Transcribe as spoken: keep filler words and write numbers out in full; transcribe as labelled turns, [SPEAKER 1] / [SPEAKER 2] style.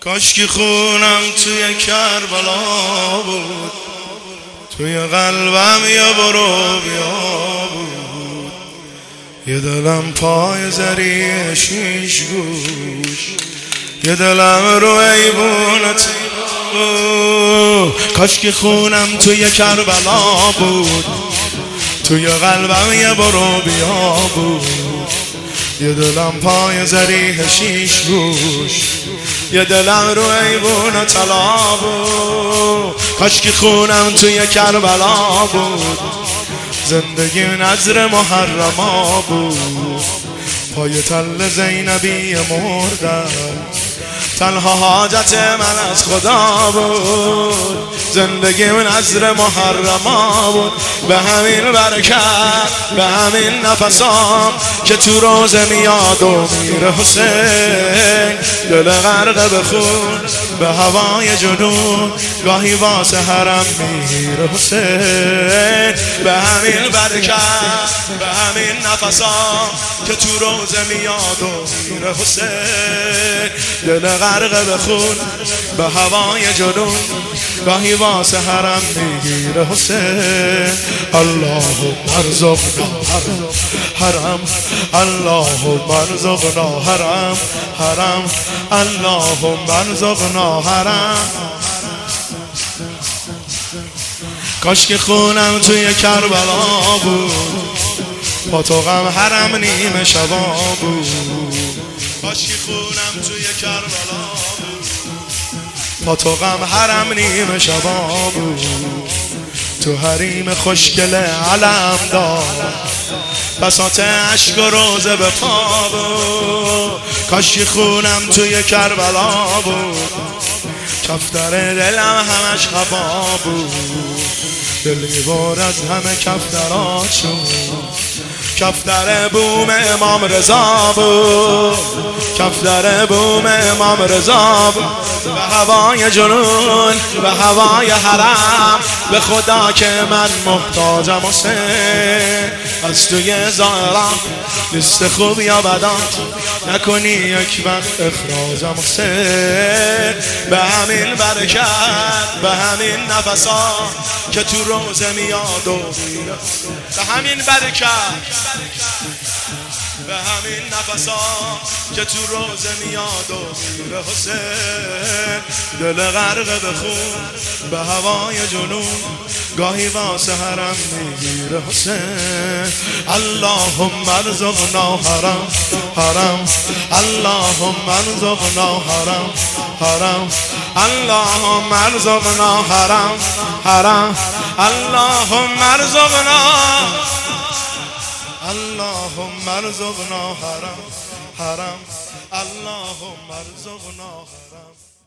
[SPEAKER 1] کاش که خونم توی کربلا بود، توی قلبم یه برو بیا بود، یه دلم پای زری شیش گوش، یه دلم رو ایوونت بود. کاش که خونم توی کربلا بود، توی قلبم یه برو بیا بود، یه دلم پای زریح شیش گوش، یه دلم رو ایوون طلا بود. کاش که خونم توی کربلا بود، زندگی نظر محرما بود، پای تل زینبی مردم، تنها حاجت من از خدا بود، زندگی نظر محرما بود. به همین برکت، به همین نفسام که تو روزه میاد و میره حسین، دل غرق به خون به هوای جنون، گاهی واسه حرم میره حسین. به همین برکت، به همین نفسام که تو روزه میاد و میره حسین، دل غرق به خون به هوای جنون، گاهی واسه حرم میگیره حسین. اللهم ارزقنا حرم، اللهم ارزقنا حرم، حرم، اللهم ارزقنا حرم. کاش که خونم توی کربلا بود، با تو غم حرم نیمه شبا بود. کاش که خونم توی کربلا بود، با تو غم حرم نیمه شبا بود، تو حریم خوشگل علم دار، بساط عشق و روزه به پا بود. کاش که خونم توی کربلا بود، کفتر دلم همش خفا بود، دلی بار از همه کفترات شد، کفتر بوم امام رضا بود، کفتر بوم امام رضا بود. به هوای جنون، به هوای حرم، به خدا که من محتاجم حسین. از توی ظاهرم لیست خوب یا بدات نکنی یک وقت اخراجم حسین. به همین برکت، به همین نفسا که تو روزه میاد و میره، به همین برکت، به همین نفسا که تو روزه میاد و میره حسین. دل غرق به خون به هوای جنون، گاهی واسه حرم میگیره حسین. اللهم ارزقنا حرم، حرم، اللهم ارزقنا حرم، حرم، اللهم ارزقنا حرم، حرم، اللهم ارزقنا، اللهم ارزقنا حرم، حرم، اللهم ارزقنا حرم.